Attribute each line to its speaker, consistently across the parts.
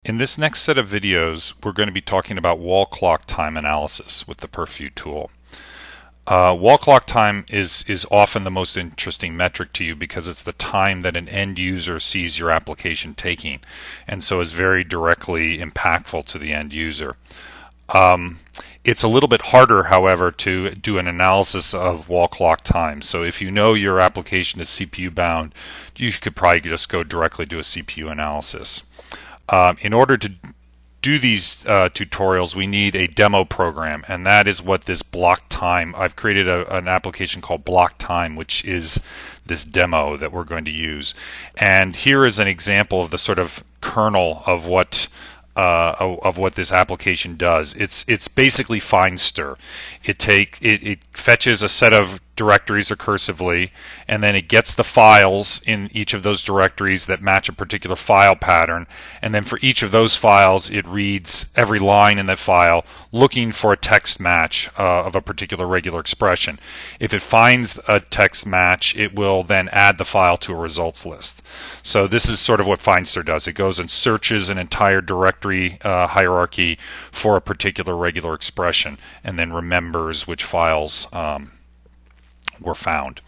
Speaker 1: In this next set of videos, we're going to be talking about wall clock time analysis with the Perfview tool. Wall clock time is often the most interesting metric to you because it's the time that an end user sees your application taking, and so is very directly impactful to the end user. It's a little bit harder, however, to do an analysis of wall clock time. So if you know your application is CPU bound, you could probably just go directly to a CPU analysis. In order to do these tutorials, we need a demo program, and that is what this block time. I've created an application called block time, which is this demo that we're going to use. And here is an example of the sort of kernel of what this application does. It's basically find stir. It fetches a set of directories recursively, and then it gets the files in each of those directories that match a particular file pattern, and then for each of those files it reads every line in that file looking for a text match of a particular regular expression. If it finds a text match, it will then add the file to a results list. So this is sort of what find stir does. It goes and searches an entire directory hierarchy for a particular regular expression and then remembers which files were found.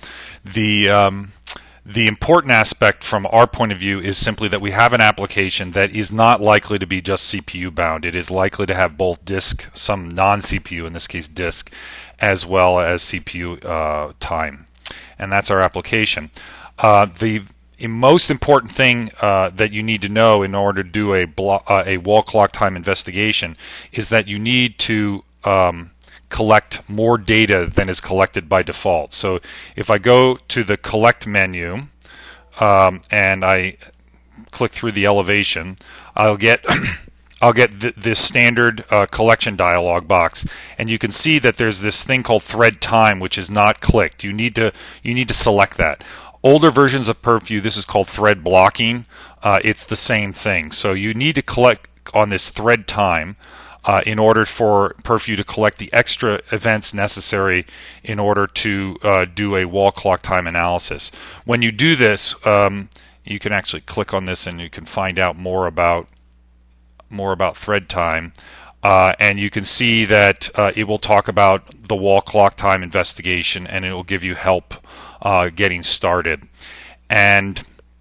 Speaker 1: The important aspect from our point of view is simply that we have an application that is not likely to be just CPU bound. It is likely to have both disk, some non-CPU, in this case disk, as well as CPU time. And that's our application. The most important thing that you need to know in order to do a wall clock time investigation is that you need to collect more data than is collected by default. So if I go to the collect menu and I click through the elevation, I'll get this standard collection dialog box, and you can see that there's this thing called thread time which is not clicked. You need to select that. Older versions of Perfview, this is called thread blocking. It's the same thing. So you need to click on this thread time in order for Perfview to collect the extra events necessary in order to do a wall clock time analysis. When you do this, you can actually click on this and you can find out more about thread time. And you can see that it will talk about the wall clock time investigation, and it will give you help getting started. And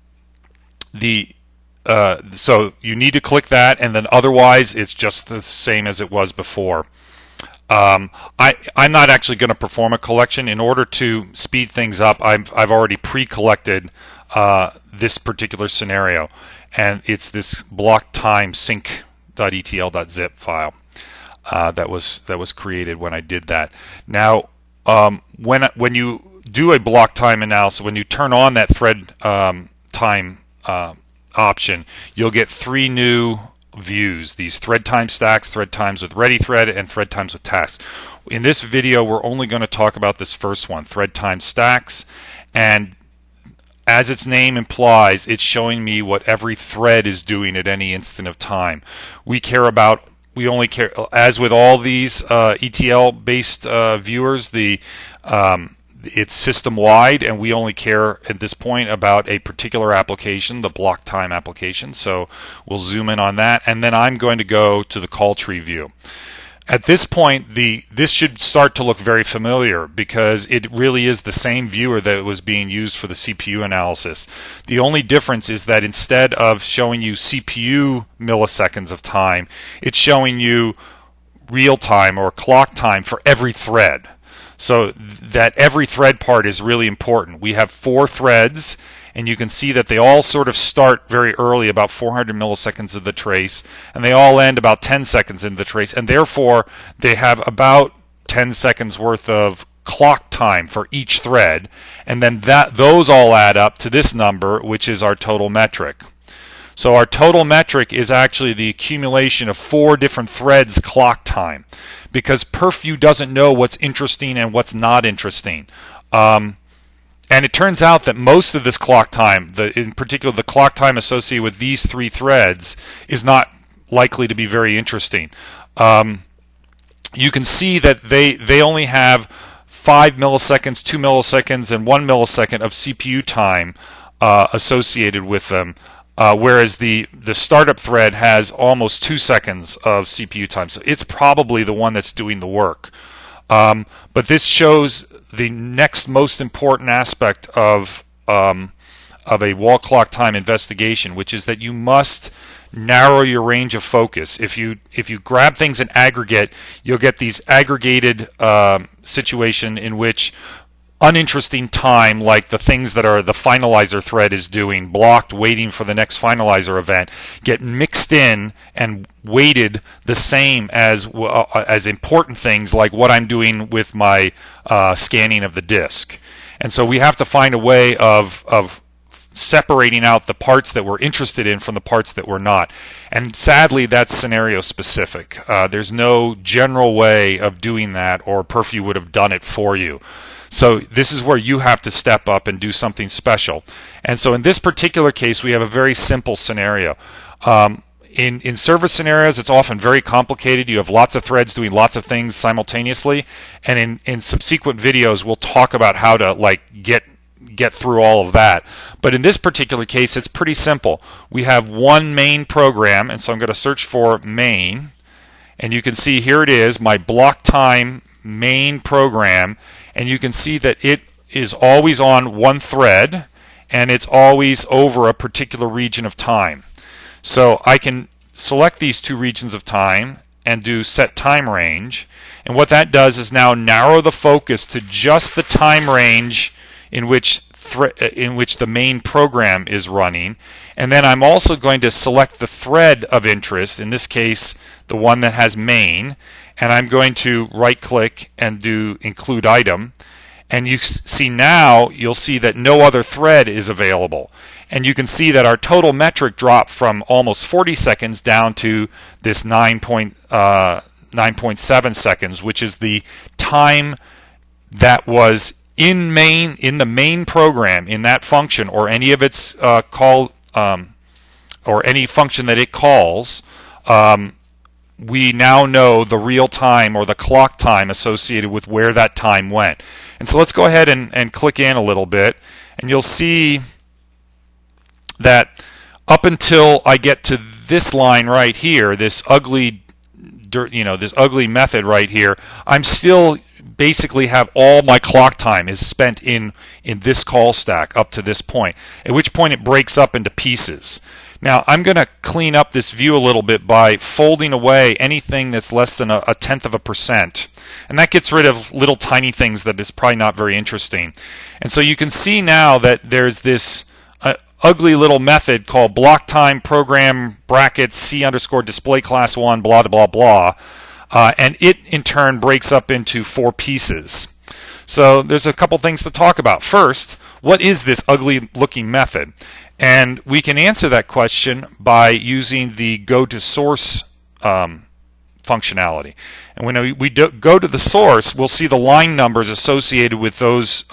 Speaker 1: so you need to click that, and then otherwise it's just the same as it was before. I'm not actually going to perform a collection. In order to speed things up, I've already pre-collected this particular scenario, and it's this block time sync.etl.zip file that was created when I did that. Now, when you do a block time analysis, when you turn on that thread time option, you'll get three new views: these thread time stacks, thread times with ready thread, and thread times with tasks. In this video, we're only going to talk about this first one, thread time stacks, and as its name implies, it's showing me what every thread is doing at any instant of time. We only care, as with all these ETL-based viewers, it's system-wide, and we only care at this point about a particular application, the block time application. So we'll zoom in on that, and then I'm going to go to the call tree view. At this point, this should start to look very familiar because it really is the same viewer that was being used for the CPU analysis. The only difference is that instead of showing you CPU milliseconds of time, it's showing you real time or clock time for every thread. So that every thread part is really important. We have 4 threads, and you can see that they all sort of start very early, about 400 milliseconds of the trace, and they all end about 10 seconds into the trace, and therefore they have about 10 seconds worth of clock time for each thread, and then those all add up to this number, which is our total metric. So our total metric is actually the accumulation of 4 different threads clock time, because Perfview doesn't know what's interesting and what's not interesting. And it turns out that most of this clock time, in particular the clock time associated with these 3 threads, is not likely to be very interesting. You can see that they only have 5 milliseconds, 2 milliseconds, and 1 millisecond of CPU time associated with them. whereas the startup thread has almost 2 seconds of CPU time. So it's probably the one that's doing the work. But this shows the next most important aspect of a wall clock time investigation, which is that you must narrow your range of focus. If you grab things in aggregate, you'll get these aggregated situation in which uninteresting time, like the things that are the finalizer thread is doing, blocked, waiting for the next finalizer event, get mixed in and weighted the same as important things like what I'm doing with my scanning of the disk. And so we have to find a way of separating out the parts that we're interested in from the parts that we're not. And sadly, that's scenario specific. There's no general way of doing that, or Purview would have done it for you. So this is where you have to step up and do something special. And so in this particular case, we have a very simple scenario. In service scenarios, it's often very complicated. You have lots of threads doing lots of things simultaneously. And in subsequent videos, we'll talk about how to get through all of that. But in this particular case, it's pretty simple. We have one main program, and so I'm going to search for main. And you can see here it is, my block time main program. And you can see that it is always on one thread, and it's always over a particular region of time. So I can select these two regions of time and do set time range. And what that does is now narrow the focus to just the time range in which the main program is running. And then I'm also going to select the thread of interest, in this case the one that has main, and I'm going to right click and do include item. And you see now, you'll see that no other thread is available. And you can see that our total metric dropped from almost 40 seconds down to this 9.7 seconds, which is the time that was in the main program, in that function, or any of its or any function that it calls. We now know the real time or the clock time associated with where that time went. And so let's go ahead and click in a little bit, and you'll see that up until I get to this line right here, this ugly method right here, I'm still basically have all my clock time is spent in this call stack up to this point, at which point it breaks up into pieces. Now I'm going to clean up this view a little bit by folding away anything that's less than a tenth of a percent. And that gets rid of little tiny things that is probably not very interesting. And so you can see now that there's this ugly little method called block time program brackets C underscore display class 1 blah blah blah. And it in turn breaks up into 4 pieces. So there's a couple things to talk about. First, what is this ugly looking method? And we can answer that question by using the go to source functionality. And when we go to the source, we'll see the line numbers associated with those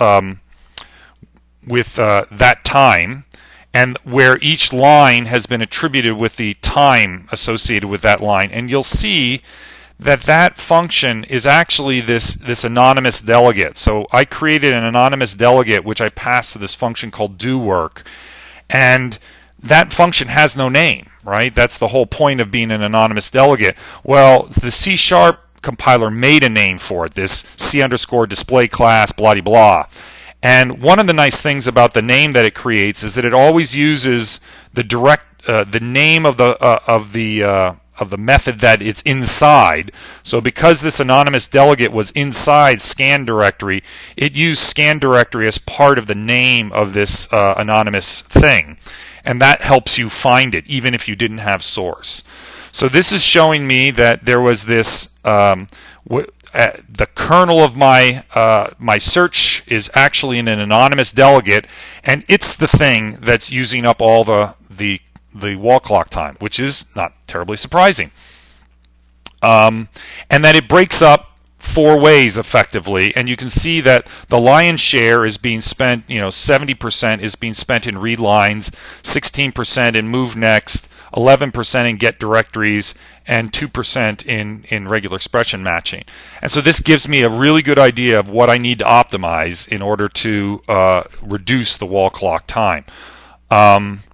Speaker 1: that time, and where each line has been attributed with the time associated with that line. And you'll see that function is actually this anonymous delegate. So I created an anonymous delegate which I passed to this function called doWork, and that function has no name, right? That's the whole point of being an anonymous delegate. Well, the C# compiler made a name for it, this C underscore display class blah blah blah. And one of the nice things about the name that it creates is that it always uses the name of the method that it's inside. So because this anonymous delegate was inside scan directory, it used scan directory as part of the name of this anonymous thing. And that helps you find it, even if you didn't have source. So this is showing me that there was this, the kernel of my search is actually in an anonymous delegate, and it's the thing that's using up all the wall clock time, which is not terribly surprising. And that it breaks up 4 ways effectively, and you can see that the lion's share is being spent, 70% is being spent in read lines, 16% in move next, 11% in get directories, and 2% in regular expression matching. And so this gives me a really good idea of what I need to optimize in order to reduce the wall clock time.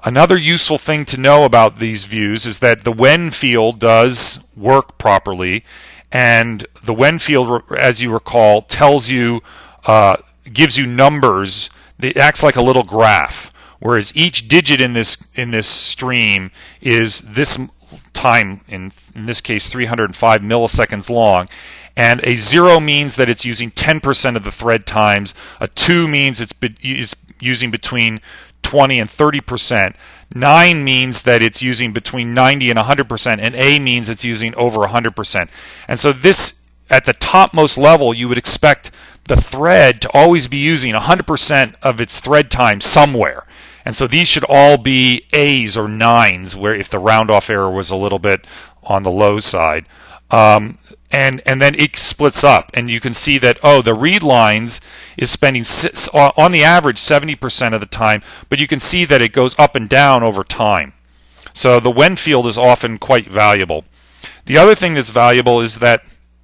Speaker 1: Another useful thing to know about these views is that the when field does work properly, and the when field, as you recall, tells you, gives you numbers. It acts like a little graph, whereas each digit in this stream is this time, in this case 305 milliseconds long, and a 0 means that it's using 10% of the thread times, a 2 means it's using between 20 and 30%, 9 means that it's using between 90 and 100%, and A means it's using over 100%. And so this, at the topmost level, you would expect the thread to always be using 100% of its thread time somewhere. And so these should all be A's or 9's, where if the round-off error was a little bit on the low side. And then it splits up, and you can see that, oh, the read lines is spending, on the average, 70% of the time, but you can see that it goes up and down over time. So the when field is often quite valuable. The other thing that's valuable is that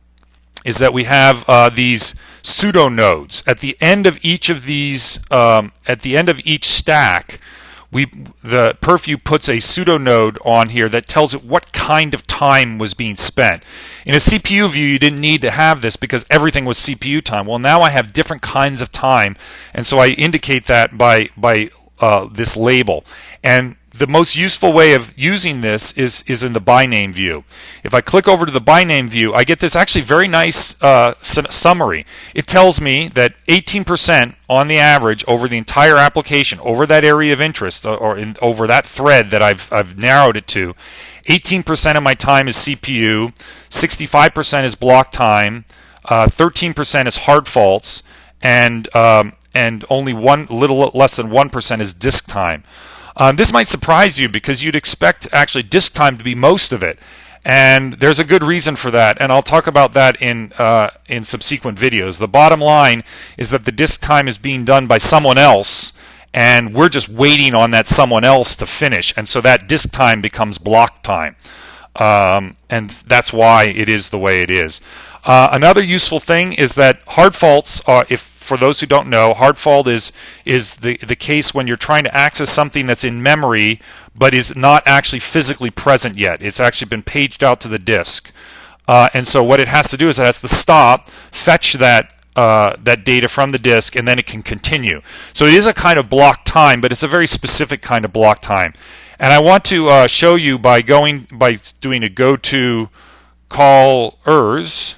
Speaker 1: we have these pseudo nodes at the end of each of these. At the end of each stack, the PerfView puts a pseudo node on here that tells it what kind of time was being spent. In a CPU view, you didn't need to have this because everything was CPU time. Well, now I have different kinds of time, and so I indicate that by this label. And the most useful way of using this is in the by name view. If I click over to the by name view, I get this actually very nice summary. It tells me that 18% on the average over the entire application, over that area of interest, or over that thread that I've narrowed it to, 18% of my time is CPU, 65% is block time, 13% is hard faults, and only little less than 1% is disk time. This might surprise you because you'd expect actually disk time to be most of it, and there's a good reason for that, and I'll talk about that in subsequent videos. The bottom line is that the disk time is being done by someone else, and we're just waiting on that someone else to finish, and so that disk time becomes block time, and that's why it is the way it is. Another useful thing is that hard faults are, for those who don't know, hard fault is the case when you're trying to access something that's in memory but is not actually physically present yet. It's actually been paged out to the disk. And so what it has to do is it has to stop, fetch that data from the disk, and then it can continue. So it is a kind of block time, but it's a very specific kind of block time. And I want to show you by doing a go to call ers,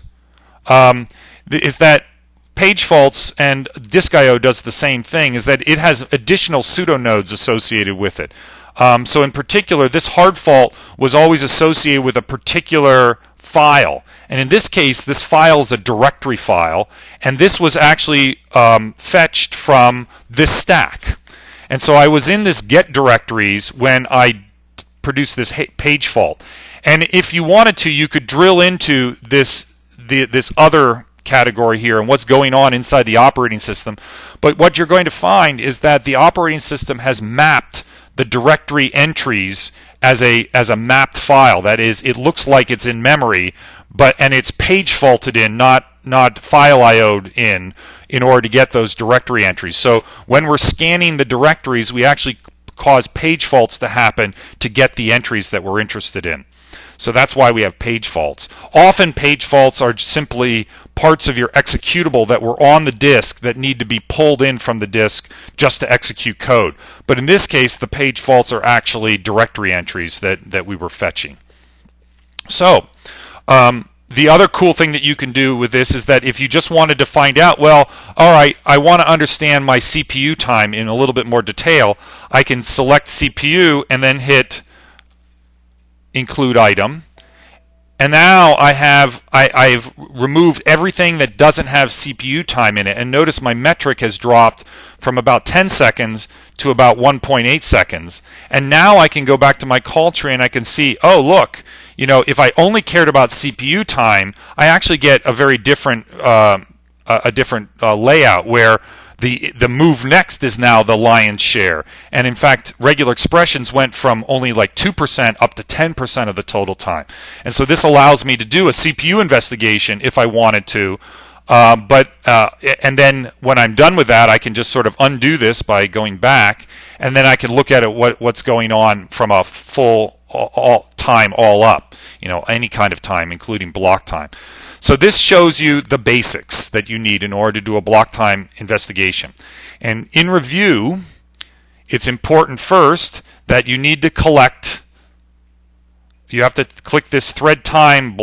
Speaker 1: is that page faults and disk I/O does the same thing, is that it has additional pseudonodes associated with it. So in particular, this hard fault was always associated with a particular file. And in this case, this file is a directory file, and this was actually fetched from this stack. And so I was in this get directories when I produced this page fault. And if you wanted to, you could drill into this other category here and what's going on inside the operating system. But what you're going to find is that the operating system has mapped the directory entries as a mapped file. That is, it looks like it's in memory, and it's page faulted in, not file IO'd in order to get those directory entries. So when we're scanning the directories, we actually cause page faults to happen to get the entries that we're interested in. So that's why we have page faults. Often page faults are simply parts of your executable that were on the disk that need to be pulled in from the disk just to execute code. But in this case, the page faults are actually directory entries that we were fetching. So the other cool thing that you can do with this is that if you just wanted to find out, well, all right, I want to understand my CPU time in a little bit more detail, I can select CPU and then hit include item, and now I've removed everything that doesn't have CPU time in it, and notice my metric has dropped from about 10 seconds to about 1.8 seconds, and now I can go back to my call tree and I can see, oh look, if I only cared about CPU time, I actually get a very different layout where the move next is now the lion's share. And in fact, regular expressions went from only like 2% up to 10% of the total time. And so this allows me to do a CPU investigation if I wanted to, And then when I'm done with that, I can just sort of undo this by going back, and then I can look at it what's going on from a full time all up, any kind of time, including block time. So this shows you the basics that you need in order to do a block time investigation. And in review, it's important first that you need to collect. You have to click this thread time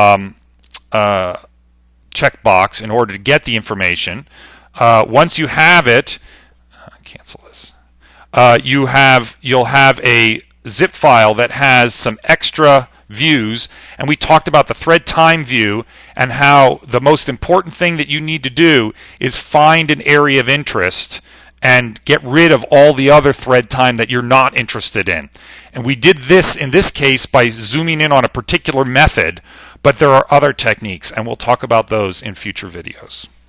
Speaker 1: checkbox in order to get the information. Once you have it, cancel this. You'll have a zip file that has some extra views, and we talked about the thread time view and how the most important thing that you need to do is find an area of interest and get rid of all the other thread time that you're not interested in. And we did this in this case by zooming in on a particular method, but there are other techniques, and we'll talk about those in future videos.